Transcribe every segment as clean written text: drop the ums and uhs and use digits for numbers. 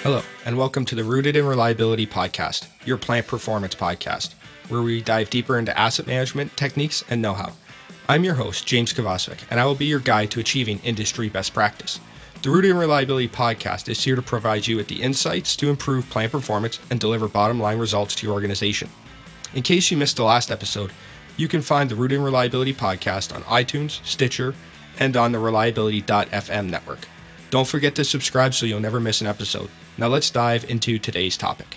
Hello, and welcome to the Rooted in Reliability podcast, your plant performance podcast, where we dive deeper into asset management techniques and know-how. I'm your host, James Kovacevic, and I will be your guide to achieving industry best practice. The Rooted in Reliability podcast is here to provide you with the insights to improve plant performance and deliver bottom-line results to your organization. In case you missed the last episode, you can find the Rooted in Reliability podcast on iTunes, Stitcher, and on the Reliability.fm network. Don't forget to subscribe so you'll never miss an episode. Now let's dive into today's topic.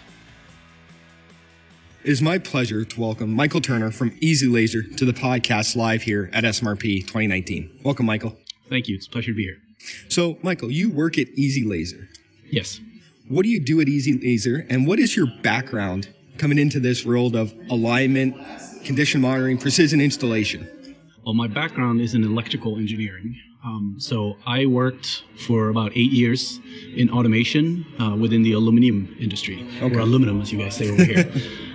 It is my pleasure to welcome Michael Turner from Easy Laser to the podcast live here at SMRP 2019. Welcome, Michael. Thank you. It's a pleasure to be here. So, Michael, you work at Easy Laser. Yes. What do you do at Easy Laser, and what is your background coming into this world of alignment, condition monitoring, precision installation? Well, my background is in electrical engineering. So I worked for about 8 years in automation within the aluminum industry, or aluminum, as you guys say over here.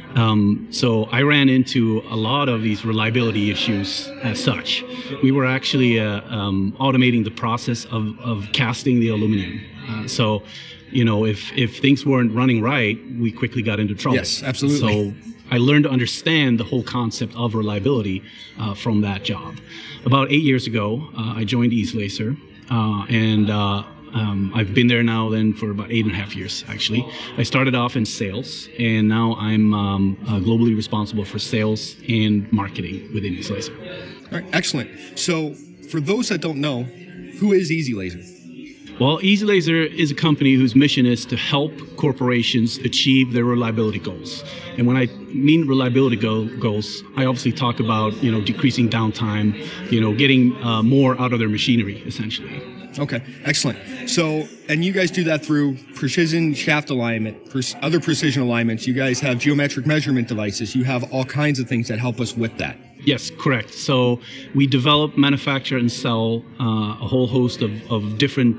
So I ran into a lot of these reliability issues as such. We were actually automating the process of casting the aluminum. So, you know, if things weren't running right, we quickly got into trouble. Yes, absolutely. So I learned to understand the whole concept of reliability from that job. About 8 years ago, I joined Easy Laser, and I've been there now then for about 8.5 years, actually. I started off in sales, and now I'm globally responsible for sales and marketing within Easy Laser. All right, excellent. So for those that don't know, who is Easy Laser? Well, Easy Laser is a company whose mission is to help corporations achieve their reliability goals. And when I mean reliability goals, I obviously talk about, decreasing downtime, getting more out of their machinery, essentially. Okay, excellent. So, and you guys do that through precision shaft alignment, other precision alignments. You guys have geometric measurement devices. You have all kinds of things that help us with that. Yes, correct. So we develop, manufacture, and sell a whole host of different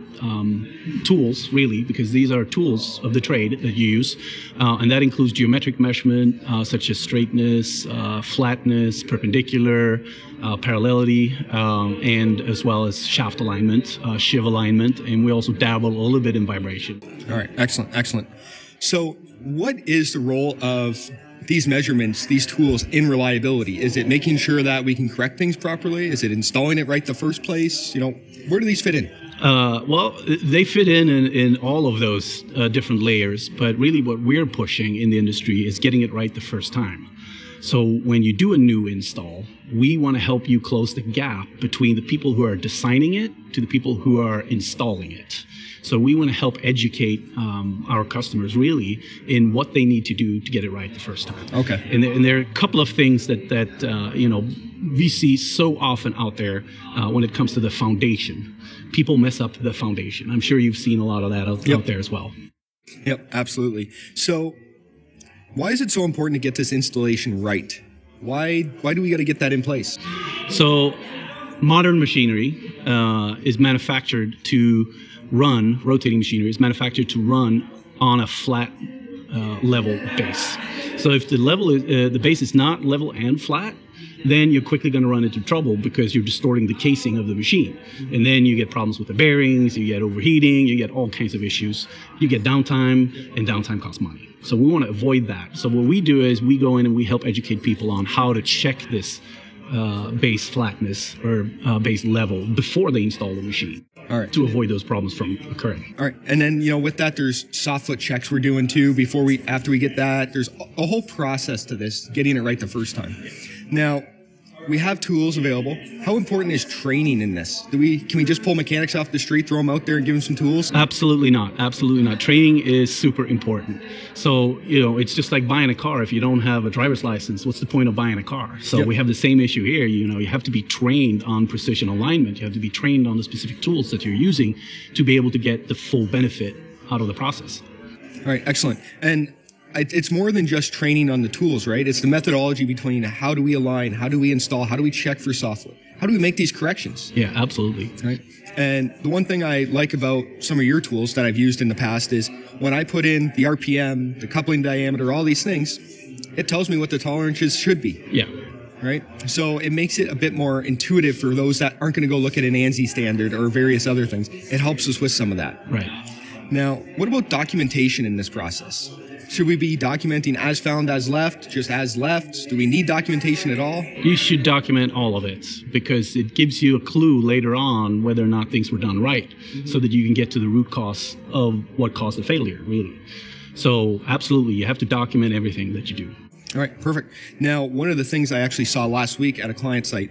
tools, really, because these are tools of the trade that you use. And that includes geometric measurement, such as straightness, flatness, perpendicular, parallelity, and as well as shaft alignment, sheave alignment. And we also dabble a little bit in vibration. All right, excellent. So what is the role of these measurements, these tools in reliability? Is it making sure that we can correct things properly? Is it installing it right the first place? Where do these fit in? Well, they fit in all of those different layers, but really what we're pushing in the industry is getting it right the first time. So when you do a new install, we want to help you close the gap between the people who are designing it to the people who are installing it. So we want to help educate our customers really in what they need to do to get it right the first time. Okay. And there are a couple of things that we see so often out there when it comes to the foundation. People mess up the foundation. I'm sure you've seen a lot of that out there as well. Yep, absolutely. So why is it so important to get this installation right? Why do we got to get that in place? So modern machinery is manufactured to run, rotating machinery is manufactured to run on a flat level base. So if the base is not level and flat, then you're quickly going to run into trouble because you're distorting the casing of the machine. And then you get problems with the bearings, you get overheating, you get all kinds of issues. You get downtime, and downtime costs money. So we want to avoid that. So what we do is we go in and we help educate people on how to check this base flatness or base level before they install the machine. All right. To avoid those problems from occurring. All right. And then, with that, there's soft foot checks we're doing too after we get that. There's a whole process to this, getting it right the first time. Now, we have tools available. How important is training in this? Can we just pull mechanics off the street, throw them out there and give them some tools? Absolutely not. Absolutely not. Training is super important. So, it's just like buying a car. If you don't have a driver's license, what's the point of buying a car? So We have the same issue here. You have to be trained on precision alignment. You have to be trained on the specific tools that you're using to be able to get the full benefit out of the process. All right. Excellent. And it's more than just training on the tools, right? It's the methodology between how do we align, how do we install, how do we check for software, how do we make these corrections? Yeah, absolutely. Right. And the one thing I like about some of your tools that I've used in the past is when I put in the RPM, the coupling diameter, all these things, it tells me what the tolerances should be. Yeah. Right? So it makes it a bit more intuitive for those that aren't going to go look at an ANSI standard or various other things. It helps us with some of that. Right. Now, what about documentation in this process? Should we be documenting as found, as left, just as left? Do we need documentation at all? You should document all of it because it gives you a clue later on whether or not things were done right, so that you can get to the root cause of what caused the failure, really. So absolutely, you have to document everything that you do. All right, perfect. Now, one of the things I actually saw last week at a client site,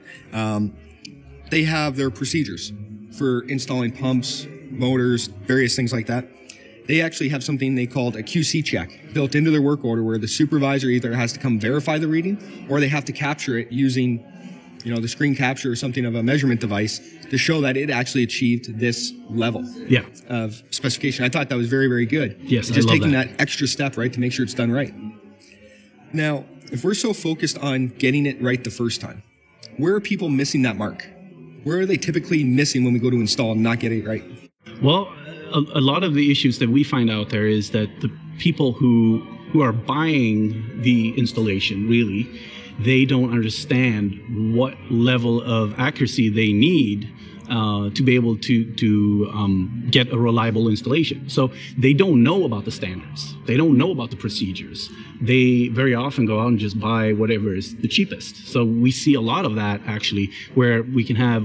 they have their procedures for installing pumps, motors, various things like that. They actually have something they called a QC check built into their work order where the supervisor either has to come verify the reading or they have to capture it using, the screen capture or something of a measurement device to show that it actually achieved this level of specification. I thought that was very, very good. Yes, just I love taking that extra step, right, to make sure it's done right. Now, if we're so focused on getting it right the first time, where are people missing that mark? Where are they typically missing when we go to install and not get it right? Well, a lot of the issues that we find out there is that the people who are buying the installation, really, they don't understand what level of accuracy they need to be able to get a reliable installation. So they don't know about the standards. They don't know about the procedures. They very often go out and just buy whatever is the cheapest. So we see a lot of that, actually, where we can have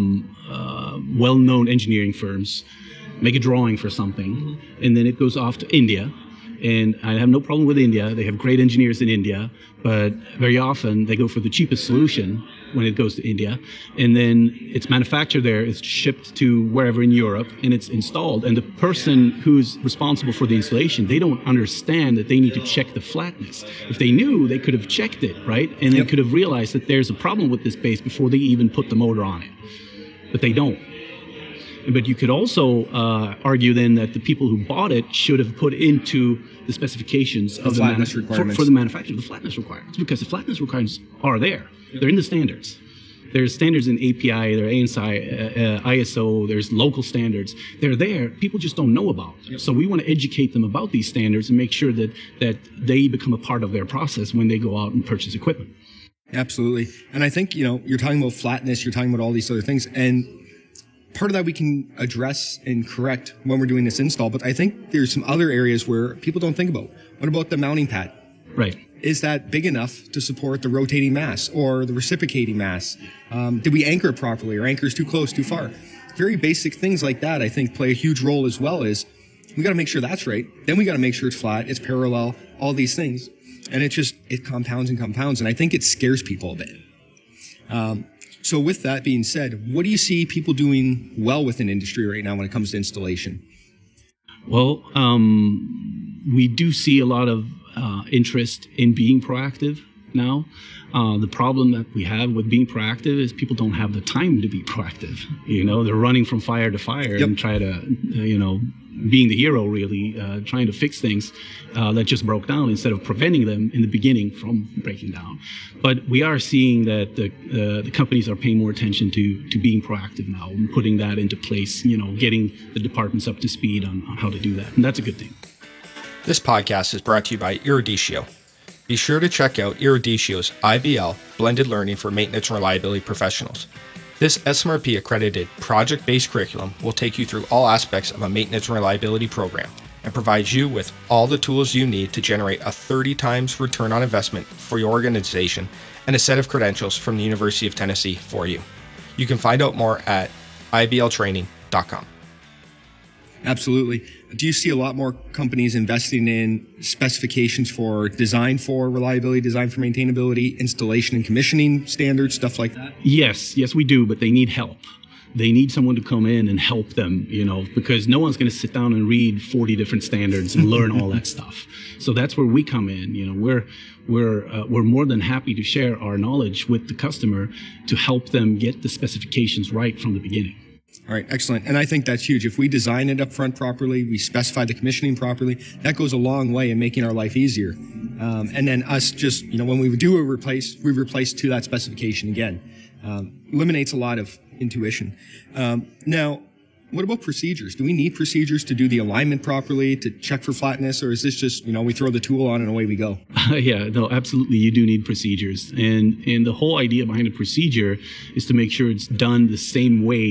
well-known engineering firms make a drawing for something, and then it goes off to India. And I have no problem with India. They have great engineers in India, but very often they go for the cheapest solution when it goes to India. And then it's manufactured there, it's shipped to wherever in Europe, and it's installed. And the person who's responsible for the installation, they don't understand that they need to check the flatness. If they knew, they could have checked it, right? And they could have realized that there's a problem with this base before they even put the motor on it. But they don't. But you could also argue then that the people who bought it should have put into the specifications of flatness requirements for the manufacturer, the flatness requirements, because the flatness requirements are there. They're in the standards. There's standards in API, there are ANSI, ISO, there's local standards. They're there. People just don't know about. So we want to educate them about these standards and make sure that they become a part of their process when they go out and purchase equipment. Absolutely. And I think, you're talking about flatness, you're talking about all these other things. And part of that we can address and correct when we're doing this install, but I think there's some other areas where people don't think about. What about the mounting pad? Right. Is that big enough to support the rotating mass or the reciprocating mass? Did we anchor it properly, or anchors too close, too far? Very basic things like that, I think, play a huge role as well. Is we got to make sure that's right. Then we got to make sure it's flat, it's parallel, all these things. And it compounds and compounds, and I think it scares people a bit. So with that being said, what do you see people doing well within industry right now when it comes to installation? Well, we do see a lot of interest in being proactive now. The problem that we have with being proactive is people don't have the time to be proactive. They're running from fire to fire and try to, being the hero, really, trying to fix things that just broke down instead of preventing them in the beginning from breaking down. But we are seeing that the companies are paying more attention to being proactive now and putting that into place, getting the departments up to speed on how to do that. And that's a good thing. This podcast is brought to you by Eruditio. Be sure to check out Eruditio's IBL, Blended Learning for Maintenance and Reliability Professionals. This SMRP accredited project-based curriculum will take you through all aspects of a maintenance and reliability program and provides you with all the tools you need to generate a 30 times return on investment for your organization and a set of credentials from the University of Tennessee for you. You can find out more at ibltraining.com. Absolutely. Do you see a lot more companies investing in specifications for design for reliability, design for maintainability, installation and commissioning standards, stuff like that? Yes, we do, but they need help. They need someone to come in and help them, because no one's going to sit down and read 40 different standards and learn all that stuff. So that's where we come in. We're more than happy to share our knowledge with the customer to help them get the specifications right from the beginning. All right, excellent. And I think that's huge. If we design it up front properly, we specify the commissioning properly, that goes a long way in making our life easier. And then us just, when we do we replace to that specification again. Eliminates a lot of intuition. Now, what about procedures? Do we need procedures to do the alignment properly, to check for flatness, or is this just, we throw the tool on and away we go? Yeah, no, absolutely. You do need procedures. And the whole idea behind a procedure is to make sure it's done the same way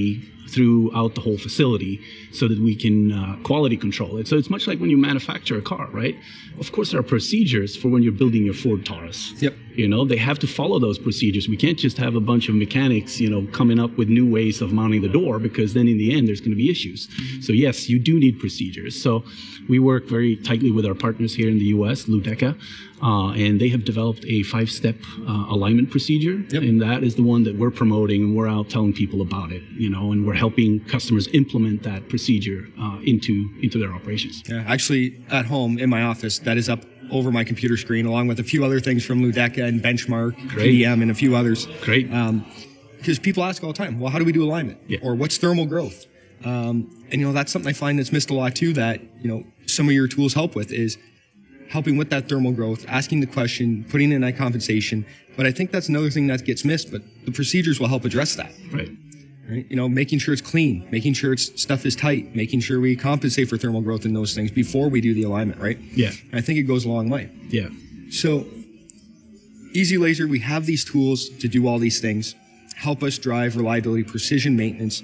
throughout the whole facility so that we can quality control it. So it's much like when you manufacture a car, right? Of course, there are procedures for when you're building your Ford Taurus. Yep. You know, they have to follow those procedures. We can't just have a bunch of mechanics, you know, coming up with new ways of mounting the door, because then in the end, there's going to be issues. So yes, you do need procedures. So we work very tightly with our partners here in the U.S., Ludeca, and they have developed a 5-step alignment procedure. Yep. And that is the one that we're promoting, and we're out telling people about it, you know, and we're helping customers implement that procedure into their operations. Yeah, actually, at home in my office, that is up over my computer screen, along with a few other things from Ludeca and Benchmark, Great. PDM, and a few others. Great. Because people ask all the time, well, how do we do alignment? Yeah. Or what's thermal growth? And, you know, that's something I find that's missed a lot, too, that, you know, some of your tools help with, is helping with that thermal growth, asking the question, putting in that compensation. But I think that's another thing that gets missed, but the procedures will help address that. Right. Right? You know, making sure it's clean, making sure stuff is tight, making sure we compensate for thermal growth in those things before we do the alignment, right? Yeah. And I think it goes a long way. Yeah. So, Easy Laser, we have these tools to do all these things, help us drive reliability, precision maintenance.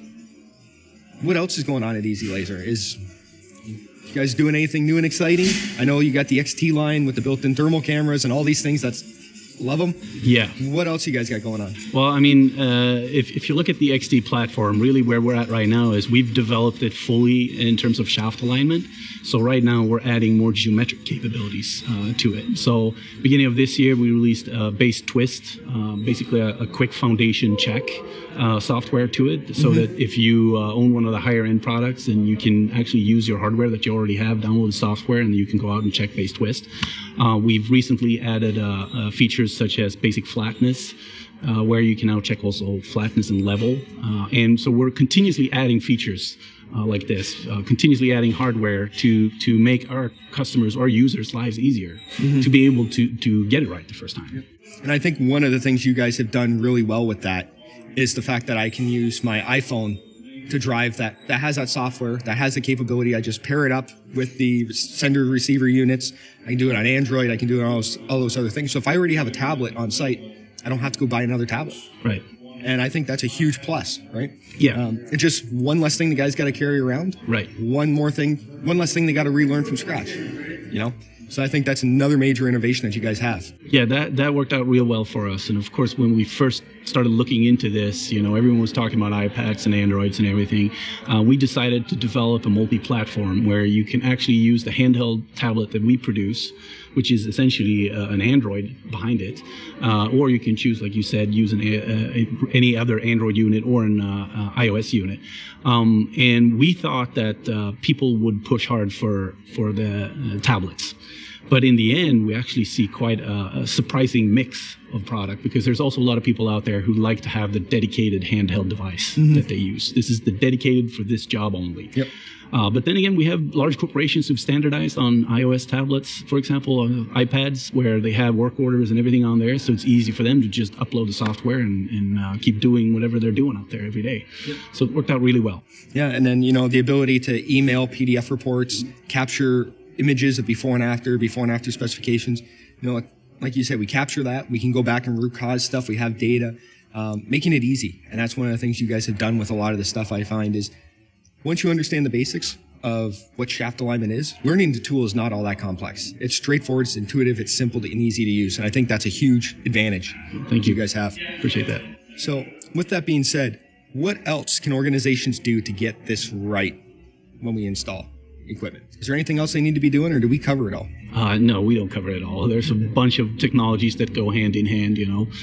What else is going on at Easy Laser? Is you guys doing anything new and exciting? I know you got the XT line with the built-in thermal cameras and all these things. Love them. Yeah. What else you guys got going on? Well, I mean, if you look at the XT platform, really where we're at right now is we've developed it fully in terms of shaft alignment. So right now we're adding more geometric capabilities to it. So beginning of this year, we released Base Twist, basically a quick foundation check software to it, so that if you own one of the higher end products, then you can actually use your hardware that you already have, download the software, and you can go out and check Base Twist. We've recently added features such as basic flatness, where you can now check also flatness and level. And so we're continuously adding features like this, continuously adding hardware to make our customers or users' lives easier to be able to get it right the first time. And I think one of the things you guys have done really well with that is the fact that I can use my iPhone to drive that has that software, that has the capability. I just pair it up with the sender receiver units. I can do it on Android. I can do it on all those other things. So if I already have a tablet on site, I don't have to go buy another tablet. Right. And I think that's a huge plus, right? Yeah. It's just one less thing the guys got to carry around. Right. One less thing they got to relearn from scratch, you know? So I think that's another major innovation that you guys have. Yeah, that worked out real well for us. And of course, when we first started looking into this, you know, everyone was talking about iPads and Androids and everything. We decided to develop a multi-platform where you can actually use the handheld tablet that we produce, which is essentially an Android behind it, or you can choose, like you said, use any other Android unit or an iOS unit. And we thought that people would push hard for the tablets. But in the end, we actually see quite a surprising mix of product, because there's also a lot of people out there who like to have the dedicated handheld device that they use. This is the dedicated for this job only. Yep. But then again, we have large corporations who've standardized on iOS tablets, for example, on iPads, where they have work orders and everything on there. So it's easy for them to just upload the software and keep doing whatever they're doing out there every day. Yep. So it worked out really well. Yeah, and then, you know, the ability to email PDF reports, capture images of before and after specifications. You know, like you said, we capture that. We can go back and root cause stuff. We have data, making it easy. And that's one of the things you guys have done with a lot of the stuff, I find, is once you understand the basics of what shaft alignment is, learning the tool is not all that complex. It's straightforward, it's intuitive, it's simple and easy to use. And I think that's a huge advantage Thank you. You guys have. Appreciate that. So with that being said, what else can organizations do to get this right when we install equipment? Is there anything else they need to be doing, or do we cover it all? No, we don't cover it all. There's a bunch of technologies that go hand in hand.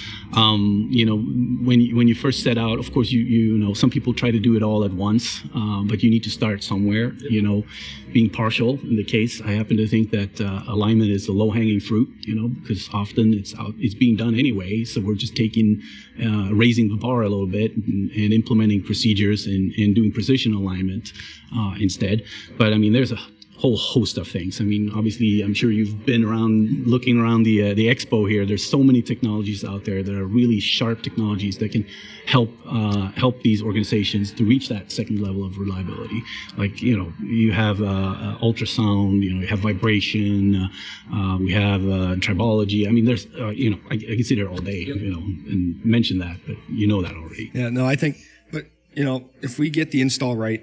When you first set out, of course, you know, some people try to do it all at once, but you need to start somewhere. You know, being partial in the case, I happen to think that alignment is the low-hanging fruit. You know, because often it's being done anyway. So we're just raising the bar a little bit and implementing procedures and doing precision alignment instead. But I mean, there's a whole host of things. I mean, obviously, I'm sure you've been looking around the expo here. There's so many technologies out there that are really sharp technologies that can help these organizations to reach that second level of reliability. Like, you know, you have ultrasound, you know, you have vibration, we have tribology. I mean, there's, you know, I can sit here all day, you know, and mention that, but you know that already. Yeah, no, I think, but if we get the install right,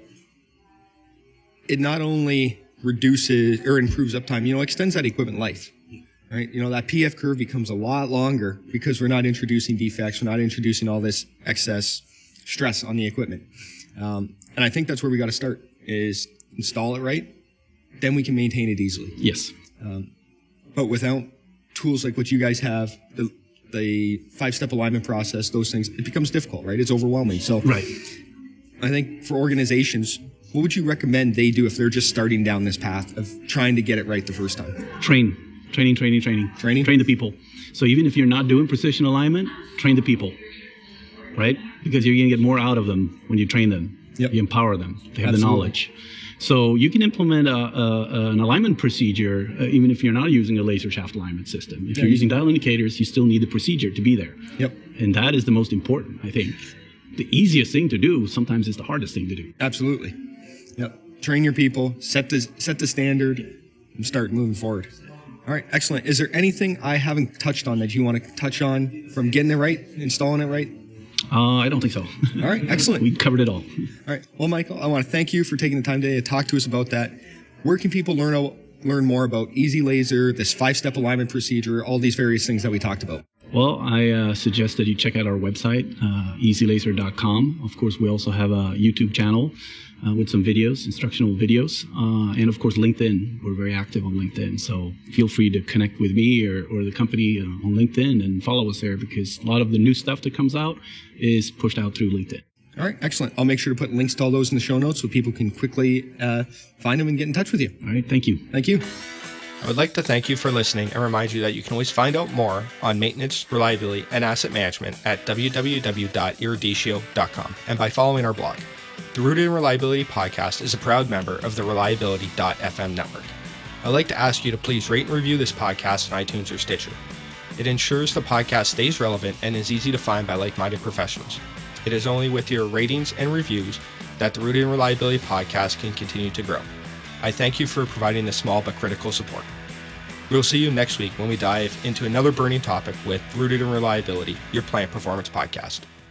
it not only reduces or improves uptime, extends that equipment life, right? That PF curve becomes a lot longer because we're not introducing defects, we're not introducing all this excess stress on the equipment. And I think that's where we got to start, is install it right, then we can maintain it easily. Yes. But without tools like what you guys have, the 5-step alignment process, those things, it becomes difficult, right? It's overwhelming. So Right. I think for organizations, what would you recommend they do if they're just starting down this path of trying to get it right the first time? Training. Training? Train the people. So even if you're not doing precision alignment, train the people, right? Because you're going to get more out of them when you train them. Yep. You empower them. They have Absolutely. the knowledge. So you can implement an alignment procedure even if you're not using a laser shaft alignment system. If you're using dial indicators, you still need the procedure to be there. Yep. And that is the most important, I think. The easiest thing to do sometimes is the hardest thing to do. Absolutely. Yep. Train your people, set the standard, and start moving forward. All right, excellent. Is there anything I haven't touched on that you want to touch on from getting it right, installing it right? I don't think so. All right, excellent. We covered it all. All right. Well, Michael, I want to thank you for taking the time today to talk to us about that. Where can people learn more about Easy Laser, this 5-step alignment procedure, all these various things that we talked about? Well, I suggest that you check out our website, easylaser.com. Of course, we also have a YouTube channel with some videos, instructional videos, and of course, LinkedIn. We're very active on LinkedIn, so feel free to connect with me or the company on LinkedIn and follow us there, because a lot of the new stuff that comes out is pushed out through LinkedIn. All right, excellent. I'll make sure to put links to all those in the show notes so people can quickly find them and get in touch with you. All right, thank you. Thank you. I would like to thank you for listening and remind you that you can always find out more on maintenance, reliability, and asset management at www.iridicio.com and by following our blog. The Rooted in Reliability podcast is a proud member of the Reliability.fm network. I'd like to ask you to please rate and review this podcast on iTunes or Stitcher. It ensures the podcast stays relevant and is easy to find by like-minded professionals. It is only with your ratings and reviews that the Rooted in Reliability podcast can continue to grow. I thank you for providing this small but critical support. We'll see you next week when we dive into another burning topic with Rooted in Reliability, your plant performance podcast.